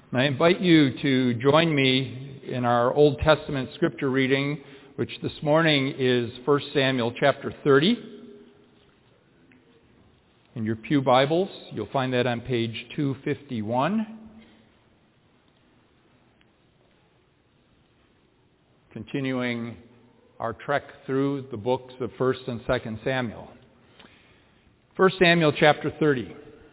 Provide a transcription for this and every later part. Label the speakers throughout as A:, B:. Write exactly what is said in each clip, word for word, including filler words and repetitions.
A: And I invite you to join me in our Old Testament scripture reading, which this morning is First Samuel chapter thirty. In your pew Bibles, you'll find that on page two fifty-one. Continuing our trek through the books of First and Second Samuel. First Samuel chapter thirty.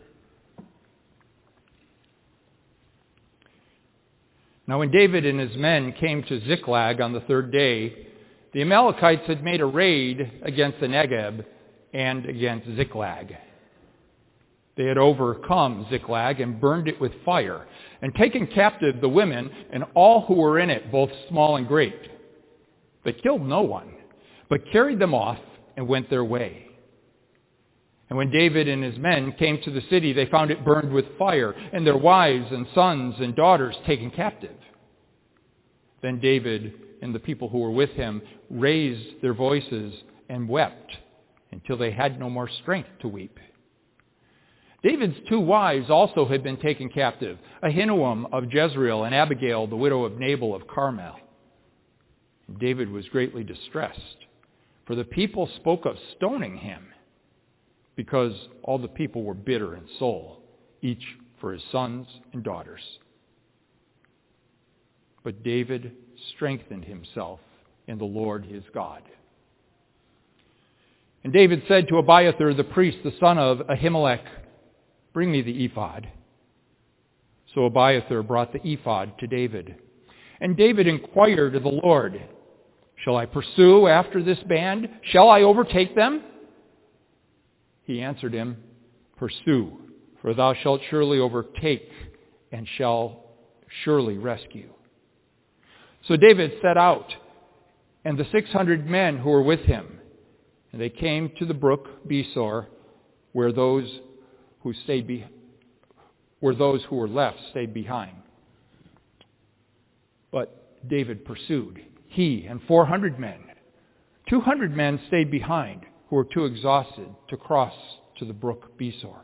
A: Now when David and his men came to Ziklag on the third day, the Amalekites had made a raid against the Negeb and against Ziklag. They had overcome Ziklag and burned it with fire, and taken captive the women and all who were in it, both small and great. They killed no one, but carried them off and went their way. And when David and his men came to the city, they found it burned with fire, and their wives and sons and daughters taken captive. Then David and the people who were with him raised their voices and wept until they had no more strength to weep. David's two wives also had been taken captive, Ahinoam of Jezreel and Abigail, the widow of Nabal of Carmel. David was greatly distressed, for the people spoke of stoning him, because all the people were bitter in soul, each for his sons and daughters. But David strengthened himself in the Lord his God. And David said to Abiathar the priest, the son of Ahimelech, "Bring me the ephod." So Abiathar brought the ephod to David. And David inquired of the Lord, "Shall I pursue after this band? Shall I overtake them?" He answered him, "Pursue, for thou shalt surely overtake and shall surely rescue." So David set out, and the six hundred men who were with him, and they came to the brook Besor, where those who stayed be, where those who were left stayed behind. But David pursued, he and four hundred men. Two hundred men stayed behind, who were too exhausted to cross to the brook Besor.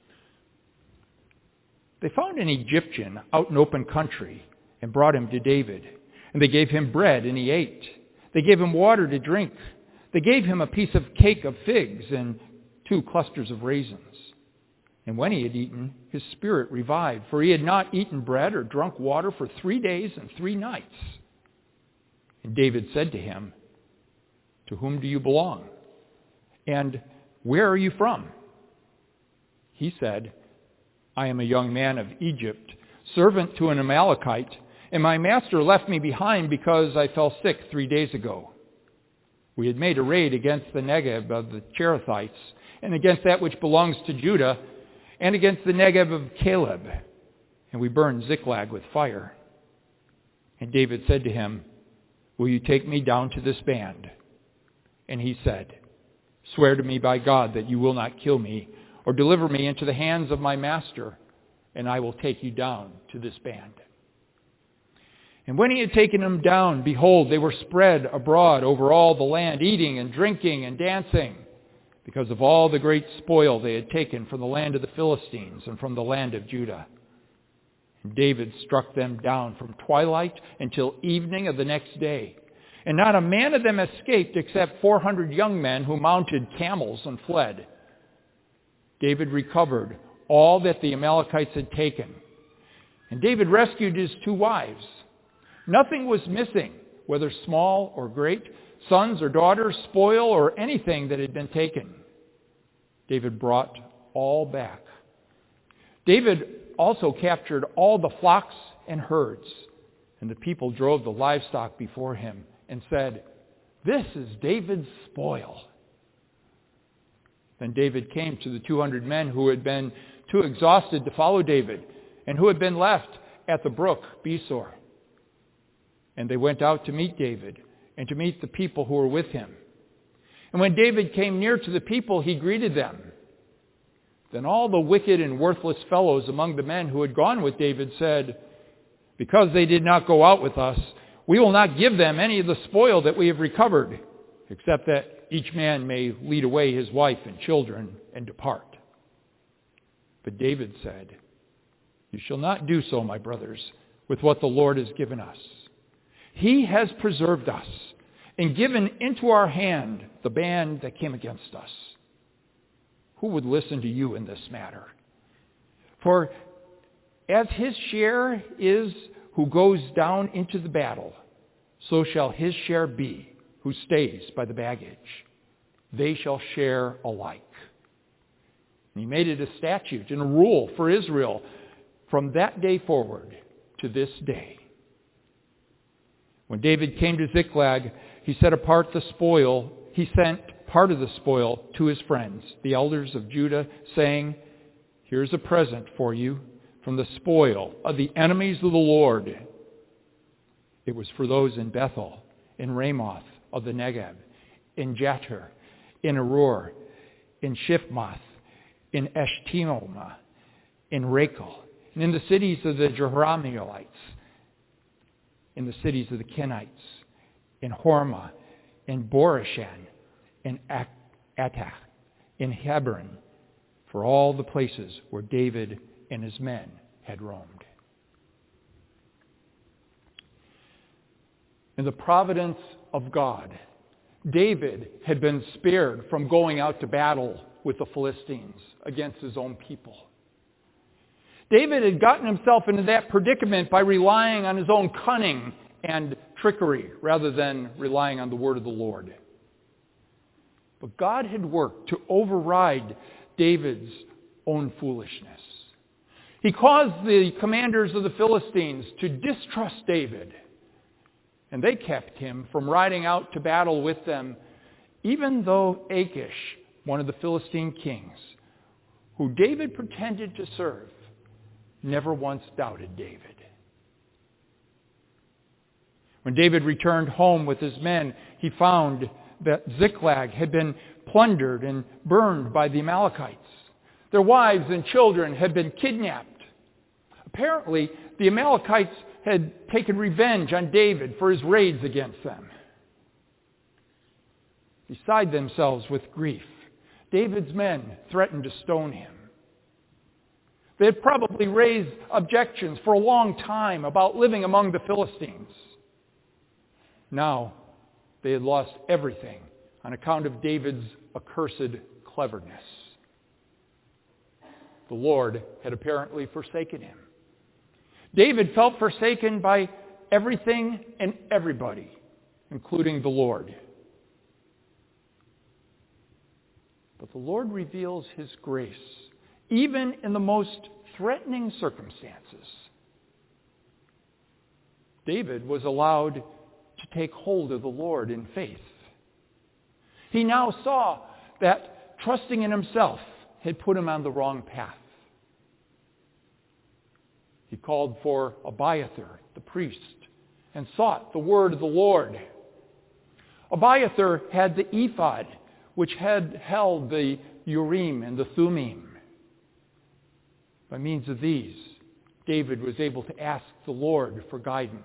A: They found an Egyptian out in open country and brought him to David. And they gave him bread, and he ate. They gave him water to drink. They gave him a piece of cake of figs and two clusters of raisins. And when he had eaten, his spirit revived, for he had not eaten bread or drunk water for three days and three nights. And David said to him, "To whom do you belong? And where are you from?" He said, "I am a young man of Egypt, servant to an Amalekite, and my master left me behind because I fell sick three days ago. We had made a raid against the Negeb of the Cherethites, and against that which belongs to Judah, and against the Negeb of Caleb, and we burned Ziklag with fire." And David said to him, "Will you take me down to this band?" And he said, "Swear to me by God that you will not kill me or deliver me into the hands of my master, and I will take you down to this band." And when he had taken them down, behold, they were spread abroad over all the land, eating and drinking and dancing, because of all the great spoil they had taken from the land of the Philistines and from the land of Judah. And David struck them down from twilight until evening of the next day. And not a man of them escaped except four hundred young men who mounted camels and fled. David recovered all that the Amalekites had taken. And David rescued his two wives. Nothing was missing, whether small or great, sons or daughters, spoil or anything that had been taken. David brought all back. David also captured all the flocks and herds, and the people drove the livestock before him and said, "This is David's spoil." Then David came to the two hundred men who had been too exhausted to follow David and who had been left at the brook Besor. And they went out to meet David and to meet the people who were with him. And when David came near to the people, he greeted them. Then all the wicked and worthless fellows among the men who had gone with David said, "Because they did not go out with us, we will not give them any of the spoil that we have recovered, except that each man may lead away his wife and children and depart." But David said, You shall not do so, my brothers, with what the Lord has given us. He has preserved us and given into our hand the band that came against us. Who would listen to you in this matter? For as his share is who goes down into the battle, so shall his share be who stays by the baggage. They shall share alike. And he made it a statute and a rule for Israel from that day forward to this day. When David came to Ziklag, he set apart the spoil. He sent part of the spoil to his friends, the elders of Judah, saying, "Here's a present for you from the spoil of the enemies of the Lord." It was for those in Bethel, in Ramoth of the Negev, in Jatir, in Arur, in Shifmoth, in Eshtemoa, in Rachel, and in the cities of the Jerahmeelites, in the cities of the Kenites, in Hormah, in Borishan, in Atach, in Hebron, for all the places where David and his men had roamed. In the providence of God, David had been spared from going out to battle with the Philistines against his own people. David had gotten himself into that predicament by relying on his own cunning and trickery rather than relying on the word of the Lord. But God had worked to override David's own foolishness. He caused the commanders of the Philistines to distrust David, and they kept him from riding out to battle with them, even though Achish, one of the Philistine kings, who David pretended to serve, never once doubted David. When David returned home with his men, he found that Ziklag had been plundered and burned by the Amalekites. Their wives and children had been kidnapped. Apparently, the Amalekites had taken revenge on David for his raids against them. Beside themselves with grief, David's men threatened to stone him. They had probably raised objections for a long time about living among the Philistines. Now, they had lost everything on account of David's accursed cleverness. The Lord had apparently forsaken him. David felt forsaken by everything and everybody, including the Lord. But the Lord reveals his grace, even in the most threatening circumstances. David was allowed to take hold of the Lord in faith. He now saw that trusting in himself had put him on the wrong path. He called for Abiathar, the priest, and sought the word of the Lord. Abiathar had the ephod, which had held the Urim and the Thummim. By means of these, David was able to ask the Lord for guidance.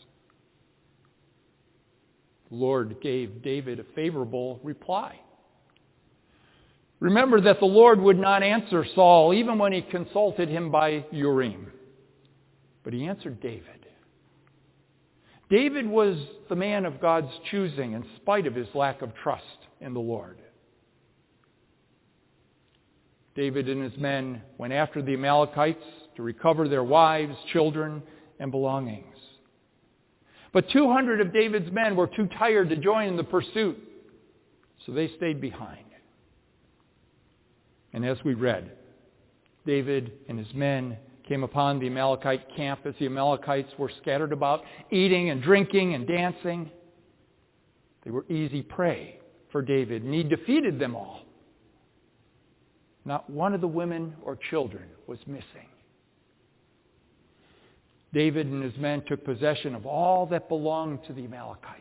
A: The Lord gave David a favorable reply. Remember that the Lord would not answer Saul even when he consulted him by Urim. But he answered David. David was the man of God's choosing in spite of his lack of trust in the Lord. David and his men went after the Amalekites to recover their wives, children, and belongings. But two hundred of David's men were too tired to join in the pursuit, so they stayed behind. And as we read, David and his men came upon the Amalekite camp as the Amalekites were scattered about, eating and drinking and dancing. They were easy prey for David, and he defeated them all. Not one of the women or children was missing. David and his men took possession of all that belonged to the Amalekites.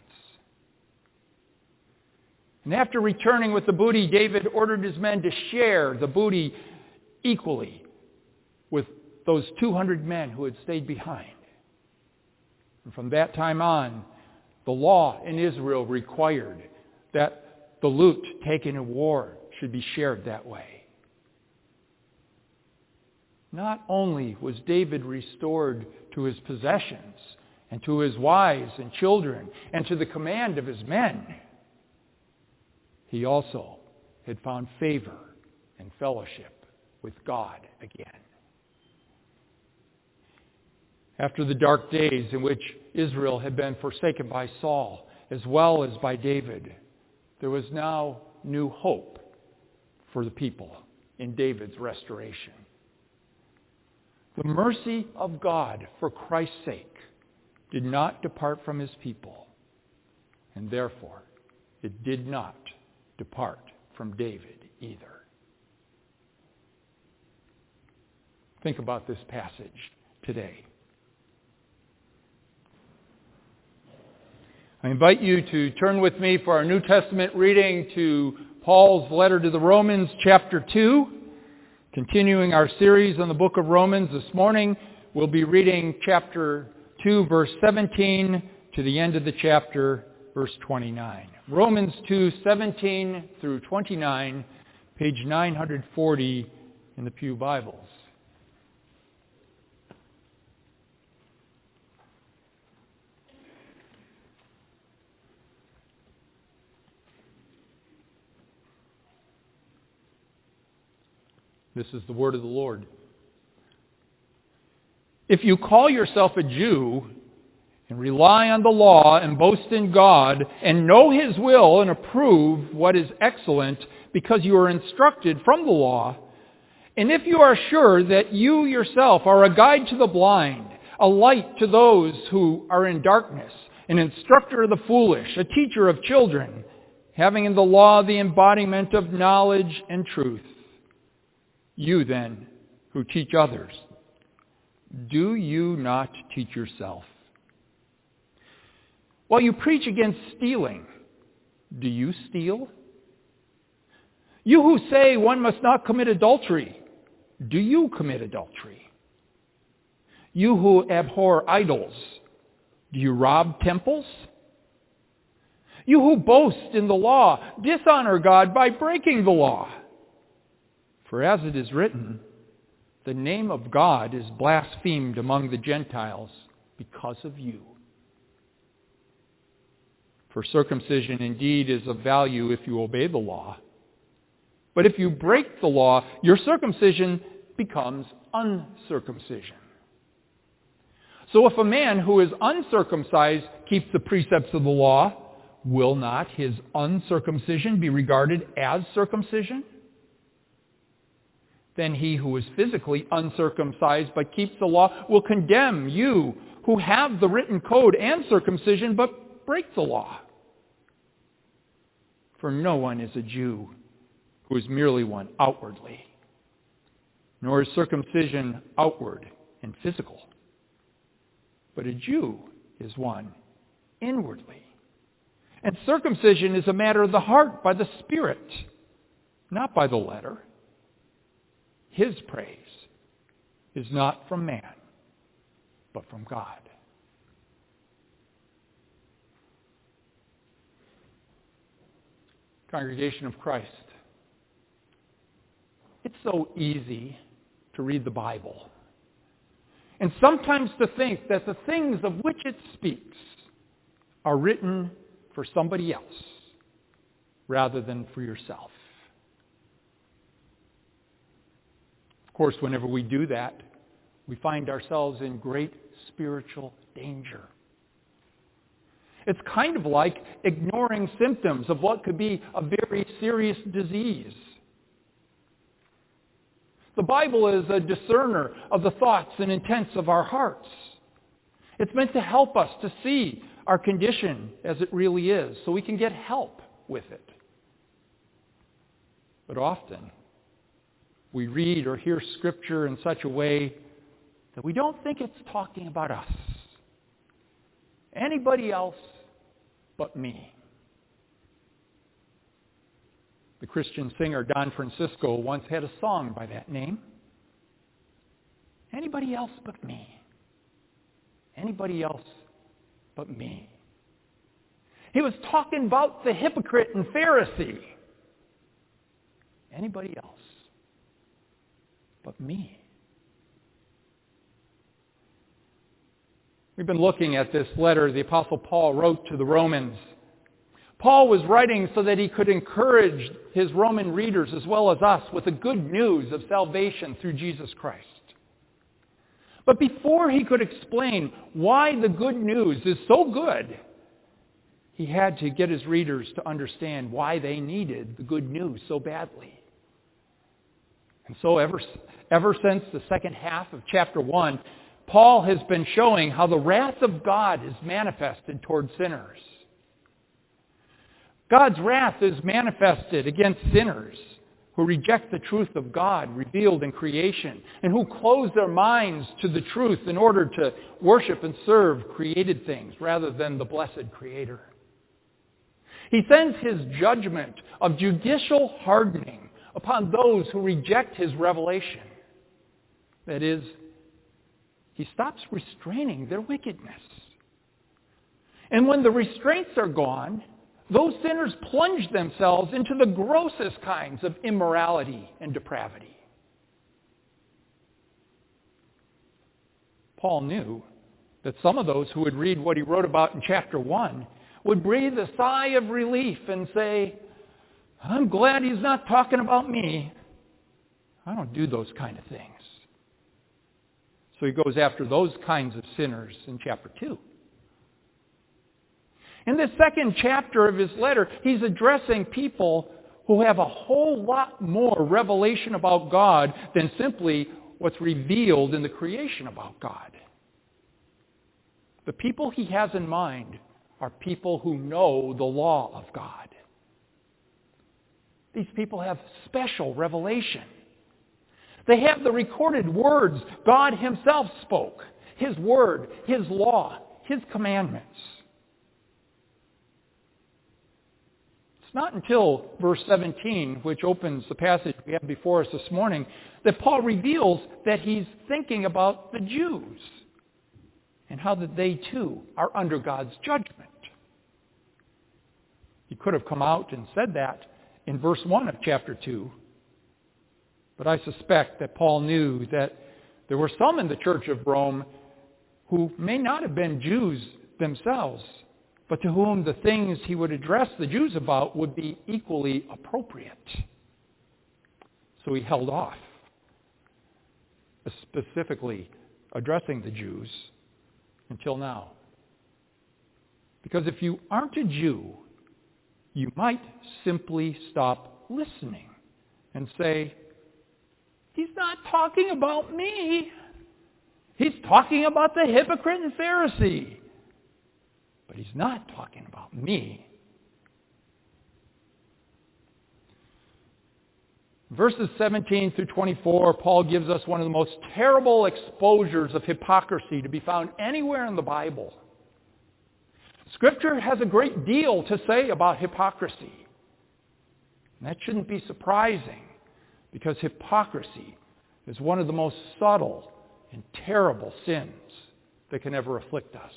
A: And after returning with the booty, David ordered his men to share the booty equally with those two hundred men who had stayed behind. And from that time on, the law in Israel required that the loot taken in war should be shared that way. not only was David restored to his possessions and to his wives and children and to the command of his men, he also had found favor and fellowship with God again. After the dark days in which Israel had been forsaken by Saul as well as by David, there was now new hope for the people in David's restoration. The mercy of God for Christ's sake did not depart from his people, and therefore it did not depart from David either. Think about this passage today. I invite you to turn with me for our New Testament reading to Paul's letter to the Romans, chapter two. Continuing our series on the book of Romans this morning, we'll be reading chapter two, verse seventeen, to the end of the chapter, verse twenty-nine. Romans two, seventeen through twenty-nine, page nine forty in the Pew Bibles. This is the word of the Lord. If you call yourself a Jew and rely on the law and boast in God and know his will and approve what is excellent because you are instructed from the law, and if you are sure that you yourself are a guide to the blind, a light to those who are in darkness, an instructor of the foolish, a teacher of children, having in the law the embodiment of knowledge and truth, you then, who teach others, do you not teach yourself? While you preach against stealing, do you steal? You who say one must not commit adultery, do you commit adultery? You who abhor idols, do you rob temples? You who boast in the law, dishonor God by breaking the law. For as it is written, the name of God is blasphemed among the Gentiles because of you. For circumcision indeed is of value if you obey the law. But if you break the law, your circumcision becomes uncircumcision. So if a man who is uncircumcised keeps the precepts of the law, will not his uncircumcision be regarded as circumcision? Then he who is physically uncircumcised but keeps the law will condemn you who have the written code and circumcision but break the law. For no one is a Jew who is merely one outwardly, nor is circumcision outward and physical. But a Jew is one inwardly. And circumcision is a matter of the heart by the Spirit, not by the letter. His praise is not from man, but from God. Congregation of Christ, it's so easy to read the Bible, and sometimes to think that the things of which it speaks are written for somebody else rather than for yourself. Of course, whenever we do that, we find ourselves in great spiritual danger. It's kind of like ignoring symptoms of what could be a very serious disease. The Bible is a discerner of the thoughts and intents of our hearts. It's meant to help us to see our condition as it really is, so we can get help with it. But often, we read or hear Scripture in such a way that we don't think it's talking about us. Anybody else but me. The Christian singer Don Francisco once had a song by that name. Anybody else but me. Anybody else but me. He was talking about the hypocrite and Pharisee. Anybody else but me. We've been looking at this letter the Apostle Paul wrote to the Romans. Paul was writing so that he could encourage his Roman readers as well as us with the good news of salvation through Jesus Christ. But before he could explain why the good news is so good, he had to get his readers to understand why they needed the good news so badly. And so ever, ever since the second half of chapter one, Paul has been showing how the wrath of God is manifested toward sinners. God's wrath is manifested against sinners who reject the truth of God revealed in creation and who close their minds to the truth in order to worship and serve created things rather than the blessed Creator. He sends his judgment of judicial hardening upon those who reject his revelation. That is, he stops restraining their wickedness. And when the restraints are gone, those sinners plunge themselves into the grossest kinds of immorality and depravity. Paul knew that some of those who would read what he wrote about in chapter one would breathe a sigh of relief and say, I'm glad he's not talking about me. I don't do those kind of things. So he goes after those kinds of sinners in chapter two. In this second chapter of his letter, he's addressing people who have a whole lot more revelation about God than simply what's revealed in the creation about God. The people he has in mind are people who know the law of God. These people have special revelation. They have the recorded words God himself spoke, his word, his law, his commandments. It's not until verse seventeen, which opens the passage we have before us this morning, that Paul reveals that he's thinking about the Jews and how that they too are under God's judgment. He could have come out and said that in verse one of chapter two, but I suspect that Paul knew that there were some in the church of Rome who may not have been Jews themselves, but to whom the things he would address the Jews about would be equally appropriate. So he held off, specifically addressing the Jews until now. Because if you aren't a Jew, you might simply stop listening and say, he's not talking about me. He's talking about the hypocrite and Pharisee. But he's not talking about me. Verses seventeen through twenty-four, Paul gives us one of the most terrible exposures of hypocrisy to be found anywhere in the Bible. Scripture has a great deal to say about hypocrisy. And that shouldn't be surprising, because hypocrisy is one of the most subtle and terrible sins that can ever afflict us.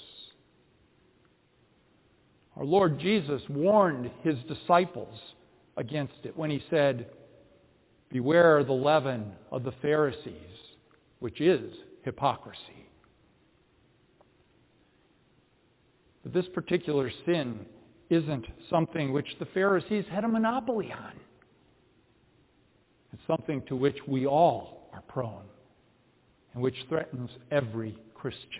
A: Our Lord Jesus warned his disciples against it when he said, beware the leaven of the Pharisees, which is hypocrisy. But this particular sin isn't something which the Pharisees had a monopoly on. It's something to which we all are prone and which threatens every Christian.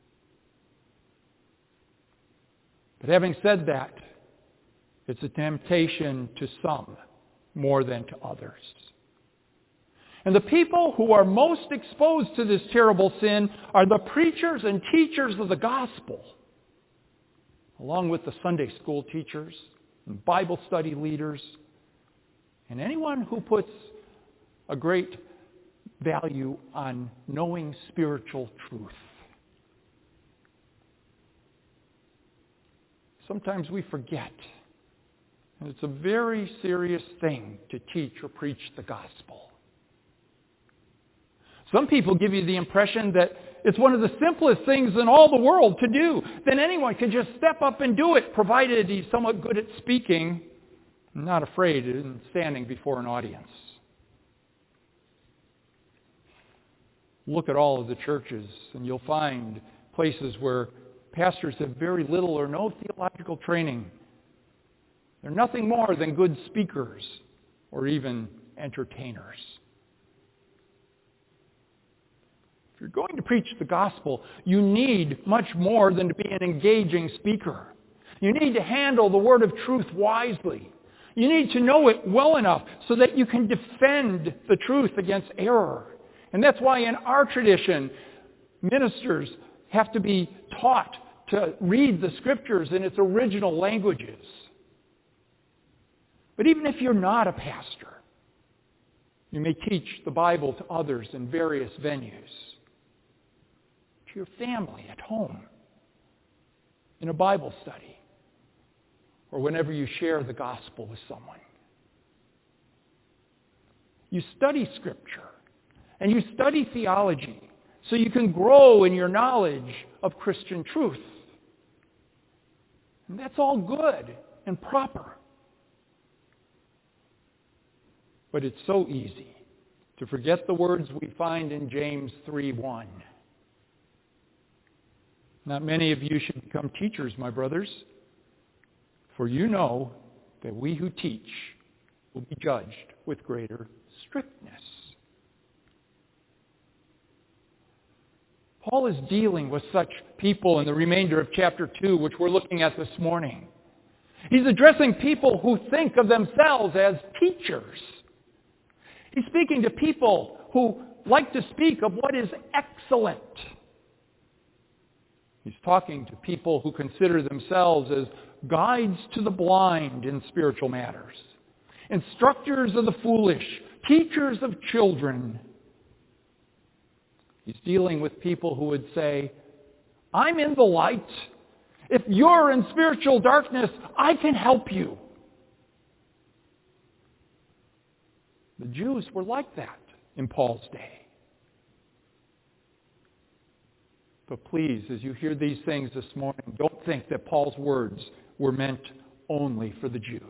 A: But having said that, it's a temptation to some more than to others. And the people who are most exposed to this terrible sin are the preachers and teachers of the gospel, along with the Sunday school teachers and Bible study leaders, and anyone who puts a great value on knowing spiritual truth. Sometimes we forget, and it's a very serious thing to teach or preach the gospel. Some people give you the impression that it's one of the simplest things in all the world to do. Then anyone can just step up and do it, provided he's somewhat good at speaking, not afraid in standing before an audience. Look at all of the churches, and you'll find places where pastors have very little or no theological training. They're nothing more than good speakers or even entertainers. If you're going to preach the gospel, you need much more than to be an engaging speaker. You need to handle the word of truth wisely. You need to know it well enough so that you can defend the truth against error. And that's why in our tradition, ministers have to be taught to read the Scriptures in its original languages. But even if you're not a pastor, you may teach the Bible to others in various venues. To your family at home, in a Bible study, or whenever you share the gospel with someone. You study Scripture, and you study theology, so you can grow in your knowledge of Christian truth. And that's all good and proper. But it's so easy to forget the words we find in James three one. Not many of you should become teachers, my brothers, for you know that we who teach will be judged with greater strictness. Paul is dealing with such people in the remainder of chapter two, which we're looking at this morning. He's addressing people who think of themselves as teachers. He's speaking to people who like to speak of what is excellent. He's talking to people who consider themselves as guides to the blind in spiritual matters, instructors of the foolish, teachers of children. He's dealing with people who would say, I'm in the light. If you're in spiritual darkness, I can help you. The Jews were like that in Paul's day. But please, as you hear these things this morning, don't think that Paul's words were meant only for the Jews.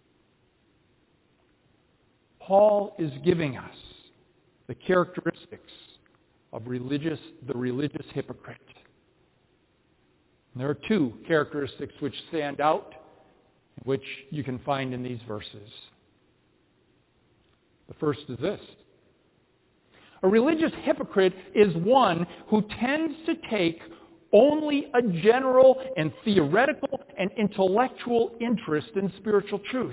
A: Paul is giving us the characteristics of religious, the religious hypocrite. And there are two characteristics which stand out, which you can find in these verses. The first is this. A religious hypocrite is one who tends to take only a general and theoretical and intellectual interest in spiritual truth.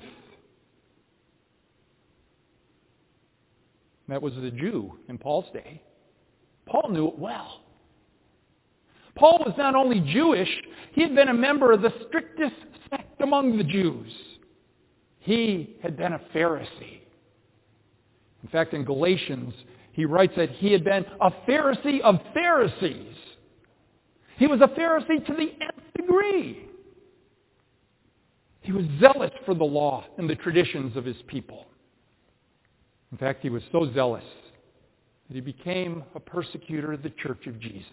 A: That was the Jew in Paul's day. Paul knew it well. Paul was not only Jewish, he had been a member of the strictest sect among the Jews. He had been a Pharisee. In fact, in Galatians, he writes that he had been a Pharisee of Pharisees. He was a Pharisee to the nth degree. He was zealous for the law and the traditions of his people. In fact, he was so zealous that he became a persecutor of the Church of Jesus.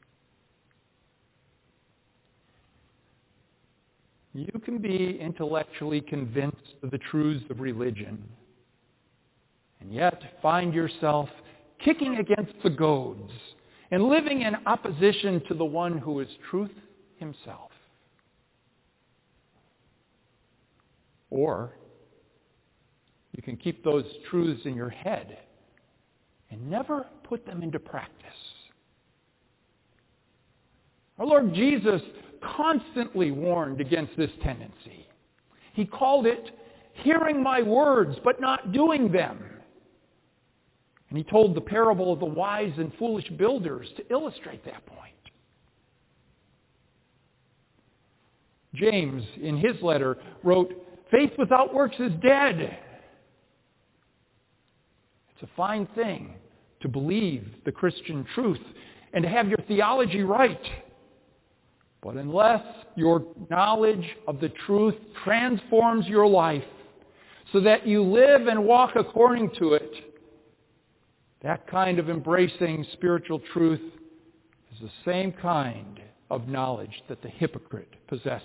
A: You can be intellectually convinced of the truths of religion, and yet find yourself kicking against the goads and living in opposition to the one who is truth himself. Or you can keep those truths in your head and never put them into practice. Our Lord Jesus constantly warned against this tendency. He called it hearing my words but not doing them. And he told the parable of the wise and foolish builders to illustrate that point. James, in his letter, wrote, faith without works is dead. It's a fine thing to believe the Christian truth and to have your theology right. But unless your knowledge of the truth transforms your life so that you live and walk according to it, that kind of embracing spiritual truth is the same kind of knowledge that the hypocrite possesses.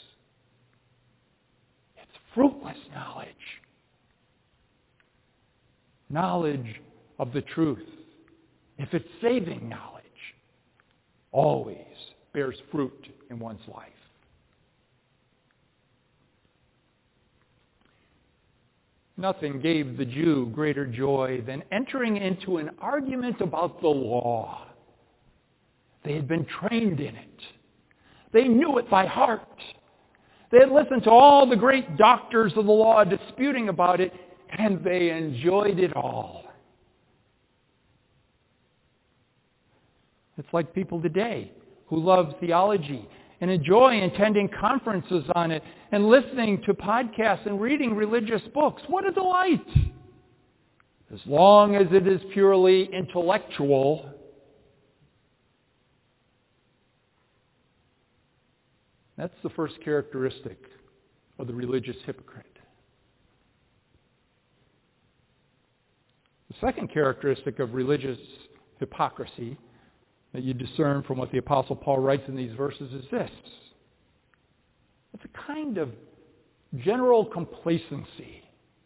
A: It's fruitless knowledge. Knowledge of the truth, if it's saving knowledge, always bears fruit in one's life. Nothing gave the Jew greater joy than entering into an argument about the law. They had been trained in it. They knew it by heart. They had listened to all the great doctors of the law disputing about it, and they enjoyed it all. It's like people today who love theology and enjoy attending conferences on it and listening to podcasts and reading religious books. What a delight! As long as it is purely intellectual. That's the first characteristic of the religious hypocrite. The second characteristic of religious hypocrisy that you discern from what the Apostle Paul writes in these verses is this. It's a kind of general complacency.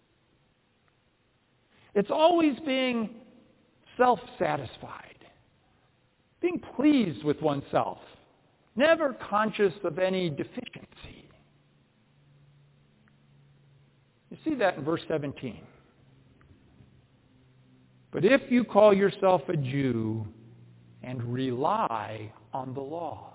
A: It's always being self-satisfied, being pleased with oneself, never conscious of any deficiency. You see that in verse seventeen. But if you call yourself a Jew and rely on the law.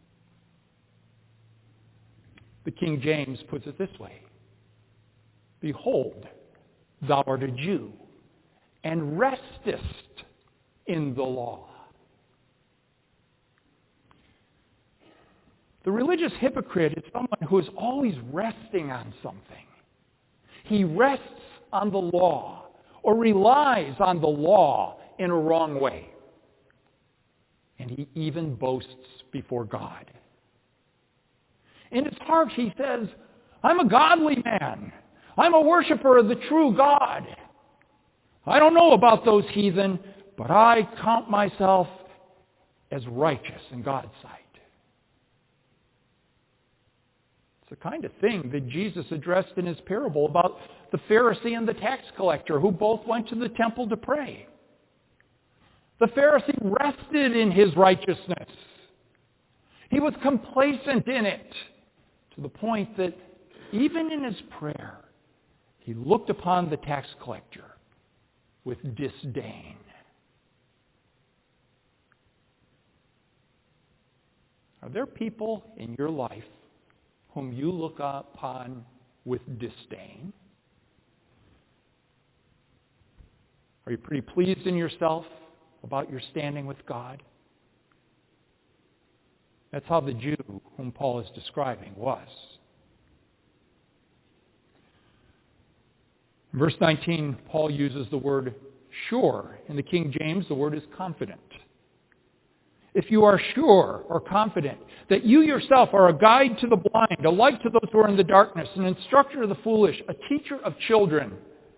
A: The King James puts it this way. Behold, thou art a Jew, and restest in the law. The religious hypocrite is someone who is always resting on something. He rests on the law, or relies on the law in a wrong way. And he even boasts before God. In his heart he says, I'm a godly man. I'm a worshiper of the true God. I don't know about those heathen, but I count myself as righteous in God's sight. It's the kind of thing that Jesus addressed in his parable about the Pharisee and the tax collector who both went to the temple to pray. The Pharisee rested in his righteousness. He was complacent in it to the point that even in his prayer, he looked upon the tax collector with disdain. Are there people in your life whom you look upon with disdain? Are you pretty pleased in yourself about your standing with God? That's how the Jew whom Paul is describing was. In verse nineteen, Paul uses the word sure. In the King James, the word is confident. If you are sure or confident that you yourself are a guide to the blind, a light to those who are in the darkness, an instructor of the foolish, a teacher of children.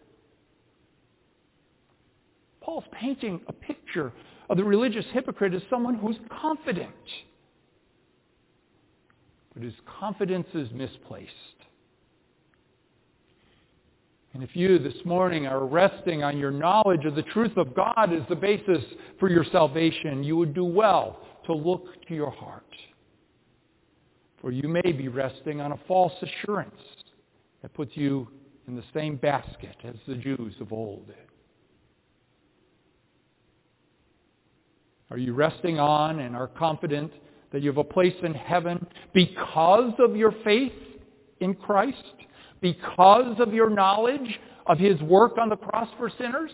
A: Paul's painting a picture of the religious hypocrite as someone who's confident. But his confidence is misplaced. And if you this morning are resting on your knowledge of the truth of God as the basis for your salvation, you would do well to look to your heart. For you may be resting on a false assurance that puts you in the same basket as the Jews of old. Are you resting on and are confident that you have a place in heaven because of your faith in Christ? Because of your knowledge of his work on the cross for sinners?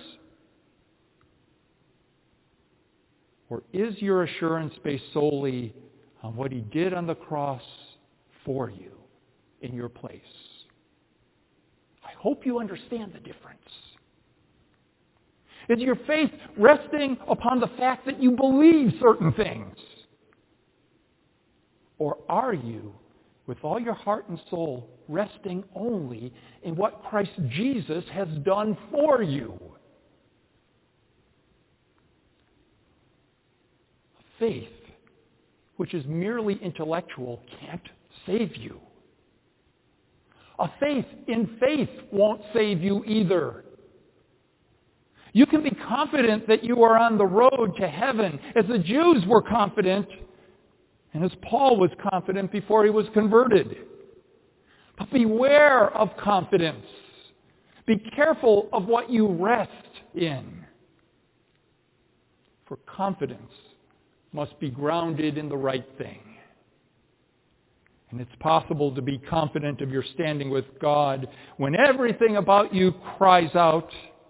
A: Or is your assurance based solely on what he did on the cross for you in your place? I hope you understand the difference. Is your faith resting upon the fact that you believe certain things? Or are you, with all your heart and soul, resting only in what Christ Jesus has done for you? Faith, which is merely intellectual, can't save you. A faith in faith won't save you either. You can be confident that you are on the road to heaven, as the Jews were confident, and as Paul was confident before he was converted. But beware of confidence. Be careful of what you rest in. For confidence must be grounded in the right thing. And it's possible to be confident of your standing with God when everything about you cries out,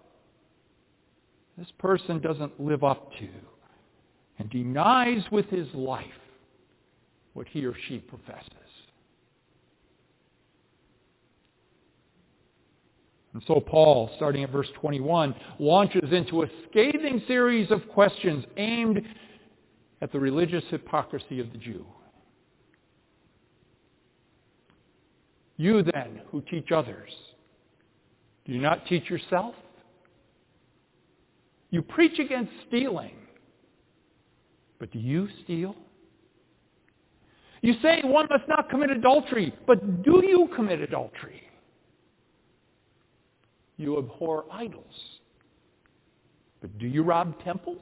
A: this person doesn't live up to and denies with his life what he or she professes. And so Paul, starting at verse twenty-one, launches into a scathing series of questions aimed at the religious hypocrisy of the Jew. You then, who teach others, do you not teach yourself? You preach against stealing, but do you steal? You say one must not commit adultery, but do you commit adultery? You abhor idols, but do you rob temples?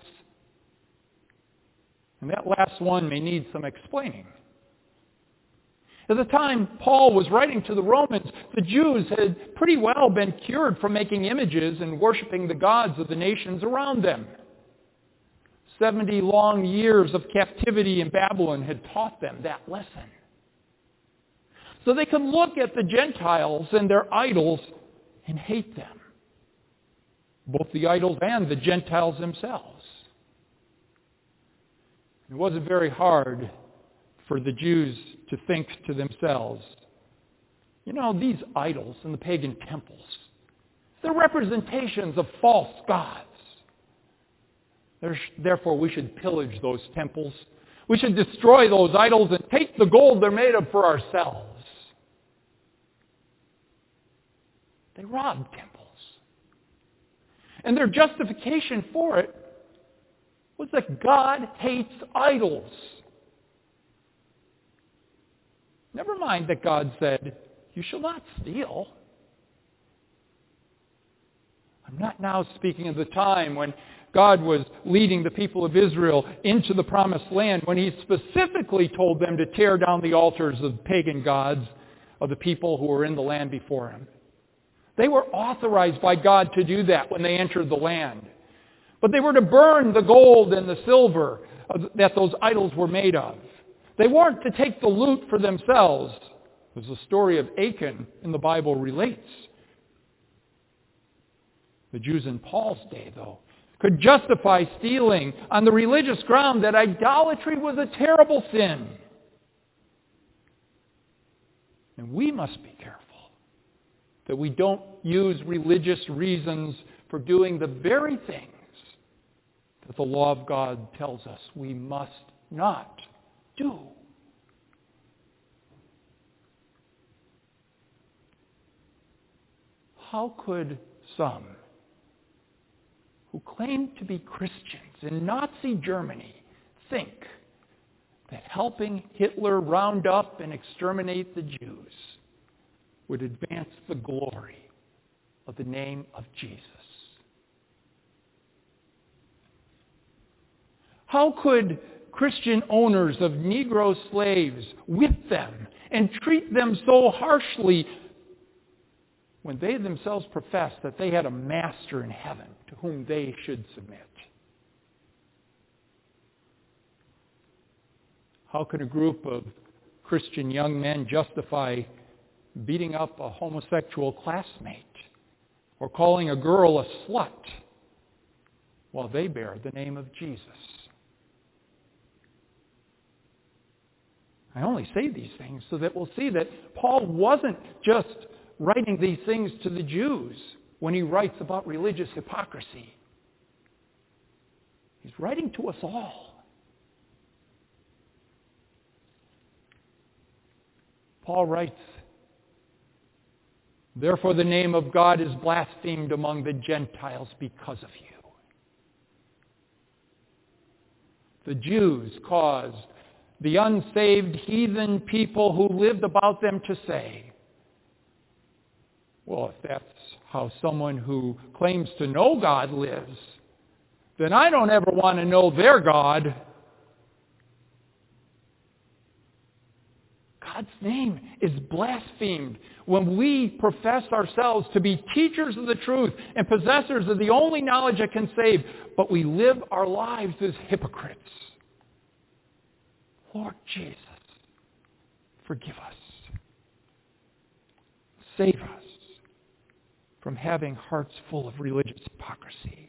A: And that last one may need some explaining. At the time Paul was writing to the Romans, the Jews had pretty well been cured from making images and worshiping the gods of the nations around them. Seventy long years of captivity in Babylon had taught them that lesson. So they could look at the Gentiles and their idols and hate them, both the idols and the Gentiles themselves. It wasn't very hard for the Jews to think to themselves, you know, these idols in the pagan temples, they're representations of false gods. Therefore, we should pillage those temples. We should destroy those idols and take the gold they're made of for ourselves. They robbed temples. And their justification for it was that God hates idols. Never mind that God said, you shall not steal. I'm not now speaking of the time when God was leading the people of Israel into the promised land, when he specifically told them to tear down the altars of pagan gods of the people who were in the land before him. They were authorized by God to do that when they entered the land. But they were to burn the gold and the silver that those idols were made of. They weren't to take the loot for themselves, as the story of Achan in the Bible relates. The Jews in Paul's day, though, could justify stealing on the religious ground that idolatry was a terrible sin. And we must be careful that we don't use religious reasons for doing the very things that the law of God tells us we must not do. How could some who claimed to be Christians in Nazi Germany think that helping Hitler round up and exterminate the Jews would advance the glory of the name of Jesus? How could Christian owners of Negro slaves whip them and treat them so harshly when they themselves profess that they had a master in heaven to whom they should submit? How could a group of Christian young men justify beating up a homosexual classmate or calling a girl a slut while they bear the name of Jesus? I only say these things so that we'll see that Paul wasn't just writing these things to the Jews when he writes about religious hypocrisy. He's writing to us all. Paul writes, therefore the name of God is blasphemed among the Gentiles because of you. The Jews caused the unsaved heathen people who lived about them to say, well, if that's how someone who claims to know God lives, then I don't ever want to know their God. God's name is blasphemed when we profess ourselves to be teachers of the truth and possessors of the only knowledge that can save, but we live our lives as hypocrites. Lord Jesus, forgive us. Save us from having hearts full of religious hypocrisy.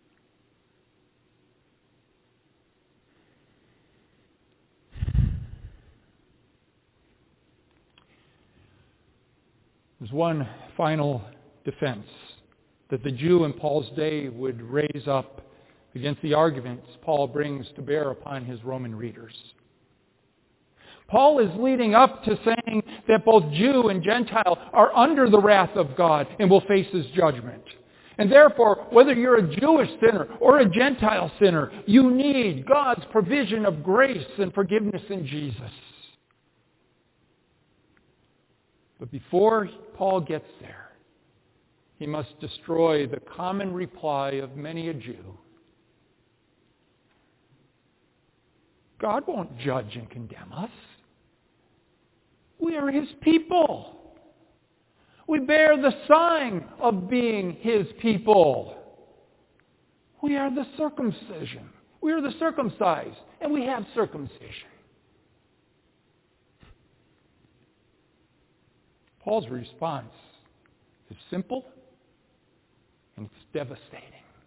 A: There's one final defense that the Jew in Paul's day would raise up against the arguments Paul brings to bear upon his Roman readers. Paul is leading up to saying that both Jew and Gentile are under the wrath of God and will face his judgment. And therefore, whether you're a Jewish sinner or a Gentile sinner, you need God's provision of grace and forgiveness in Jesus. But before Paul gets there, he must destroy the common reply of many a Jew. God won't judge and condemn us. We are his people. We bear the sign of being his people. We are the circumcision. We are the circumcised, and we have circumcision. Paul's response is simple and it's devastating.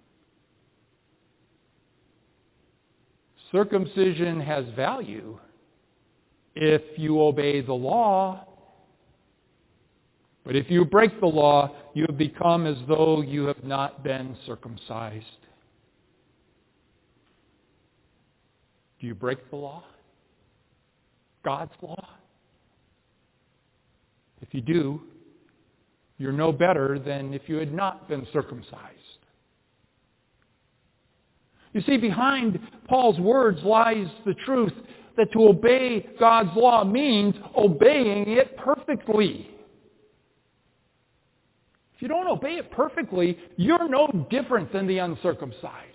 A: Circumcision has value if you obey the law. But if you break the law, you have become as though you have not been circumcised. Do you break the law? God's law? If you do, you're no better than if you had not been circumcised. You see, behind Paul's words lies the truth that to obey God's law means obeying it perfectly. If you don't obey it perfectly, you're no different than the uncircumcised.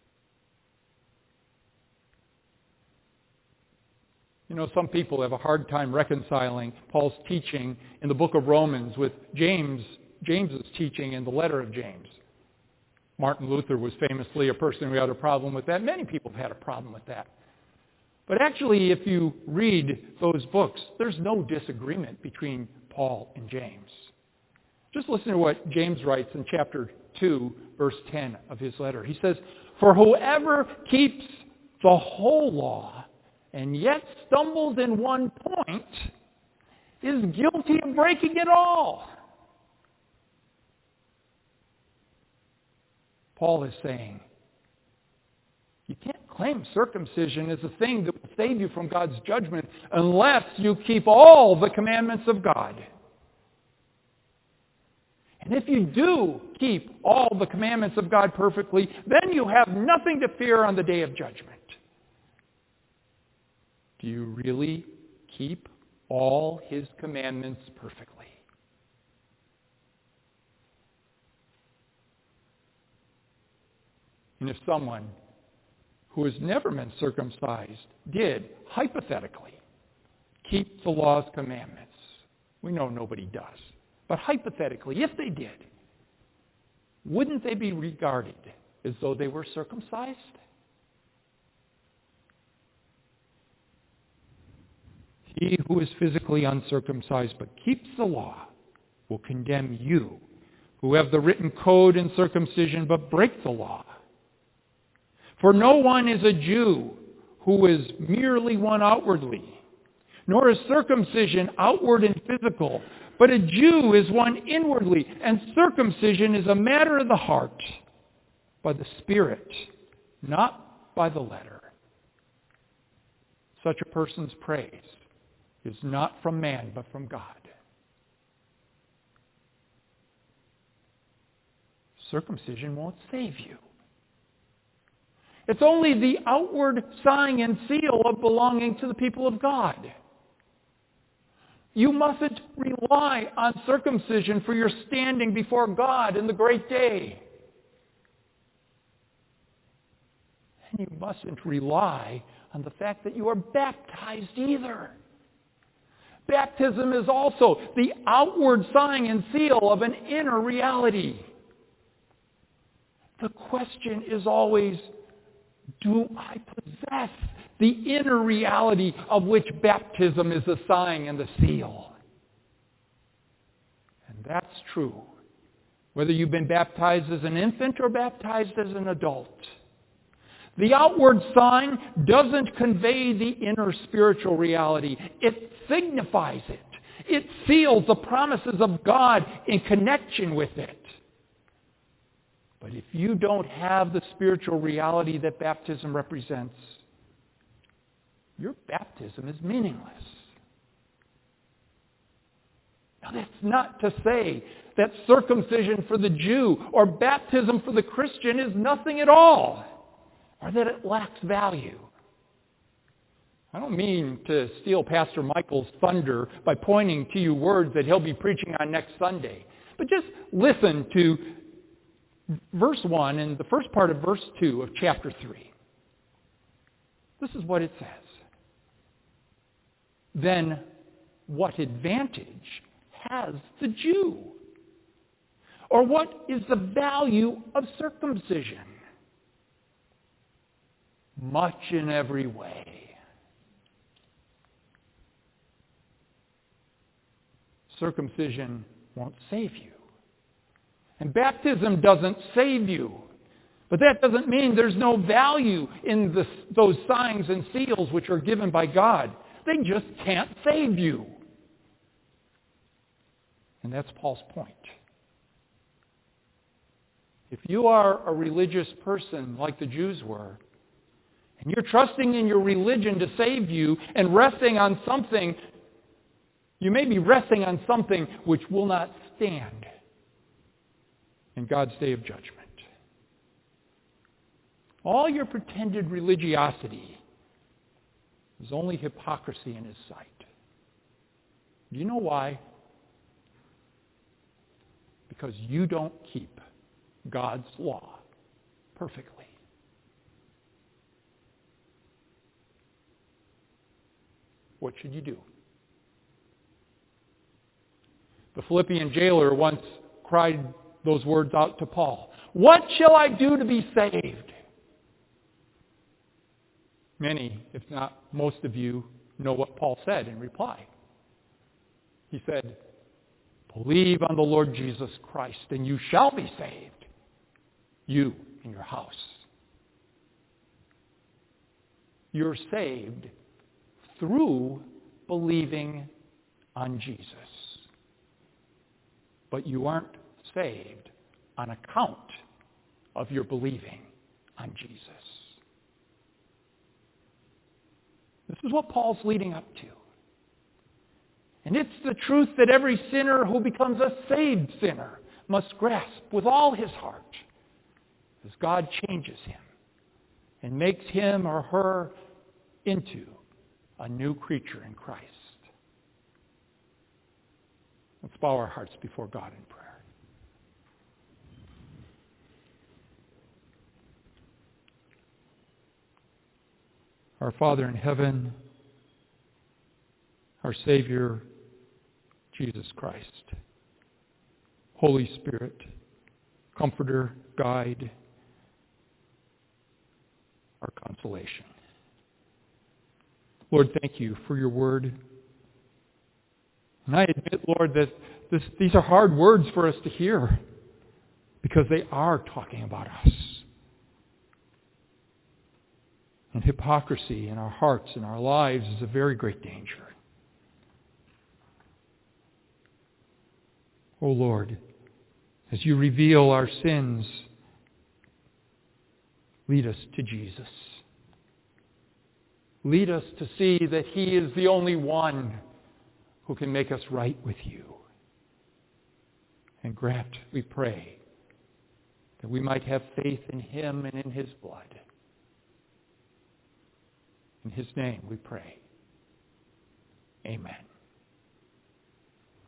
A: You know, some people have a hard time reconciling Paul's teaching in the book of Romans with James, James's teaching in the letter of James. Martin Luther was famously a person who had a problem with that. Many people have had a problem with that. But actually, if you read those books, there's no disagreement between Paul and James. Just listen to what James writes in chapter two, verse ten of his letter. He says, "For whoever keeps the whole law and yet stumbles in one point is guilty of breaking it all." Paul is saying, you can't claim circumcision as a thing that will save you from God's judgment unless you keep all the commandments of God. And if you do keep all the commandments of God perfectly, then you have nothing to fear on the day of judgment. Do you really keep all his commandments perfectly? And if someone who has never been circumcised did, hypothetically, keep the law's commandments, we know nobody does, but hypothetically, if they did, wouldn't they be regarded as though they were circumcised? He who is physically uncircumcised but keeps the law will condemn you, who have the written code in circumcision but break the law. For no one is a Jew who is merely one outwardly, nor is circumcision outward and physical, but a Jew is one inwardly, and circumcision is a matter of the heart, by the Spirit, not by the letter. Such a person's praise is not from man, but from God. Circumcision won't save you. It's only the outward sign and seal of belonging to the people of God. You mustn't rely on circumcision for your standing before God in the great day. And you mustn't rely on the fact that you are baptized either. Baptism is also the outward sign and seal of an inner reality. The question is always, do I possess the inner reality of which baptism is the sign and the seal? And that's true, whether you've been baptized as an infant or baptized as an adult. The outward sign doesn't convey the inner spiritual reality. It signifies it. It seals the promises of God in connection with it. But if you don't have the spiritual reality that baptism represents, your baptism is meaningless. Now, that's not to say that circumcision for the Jew or baptism for the Christian is nothing at all, or that it lacks value. I don't mean to steal Pastor Michael's thunder by pointing to you words that he'll be preaching on next Sunday, but just listen to verse one and the first part of verse two of chapter three. This is what it says. Then what advantage has the Jew? Or what is the value of circumcision? Much in every way. Circumcision won't save you. And baptism doesn't save you. But that doesn't mean there's no value in the, those signs and seals which are given by God. They just can't save you. And that's Paul's point. If you are a religious person like the Jews were, and you're trusting in your religion to save you and resting on something, you may be resting on something which will not stand in God's day of judgment. All your pretended religiosity is only hypocrisy in his sight. Do you know why? Because you don't keep God's law perfectly. What should you do? The Philippian jailer once cried those words out to Paul. What shall I do to be saved? Many, if not most of you, know what Paul said in reply. He said, believe on the Lord Jesus Christ, and you shall be saved, you and your house. You're saved through believing on Jesus. But you aren't saved on account of your believing on Jesus. This is what Paul's leading up to. And it's the truth that every sinner who becomes a saved sinner must grasp with all his heart as God changes him and makes him or her into a new creature in Christ. Let's bow our hearts before God in prayer. Our Father in heaven, our Savior, Jesus Christ, Holy Spirit, Comforter, Guide, our consolation. Lord, thank you for your word. And I admit, Lord, that this, these are hard words for us to hear because they are talking about us. And hypocrisy in our hearts and our lives is a very great danger. Oh Lord, as you reveal our sins, lead us to Jesus. Lead us to see that he is the only one who can make us right with you. And grant, we pray, that we might have faith in him and in his blood. In his name we pray. Amen.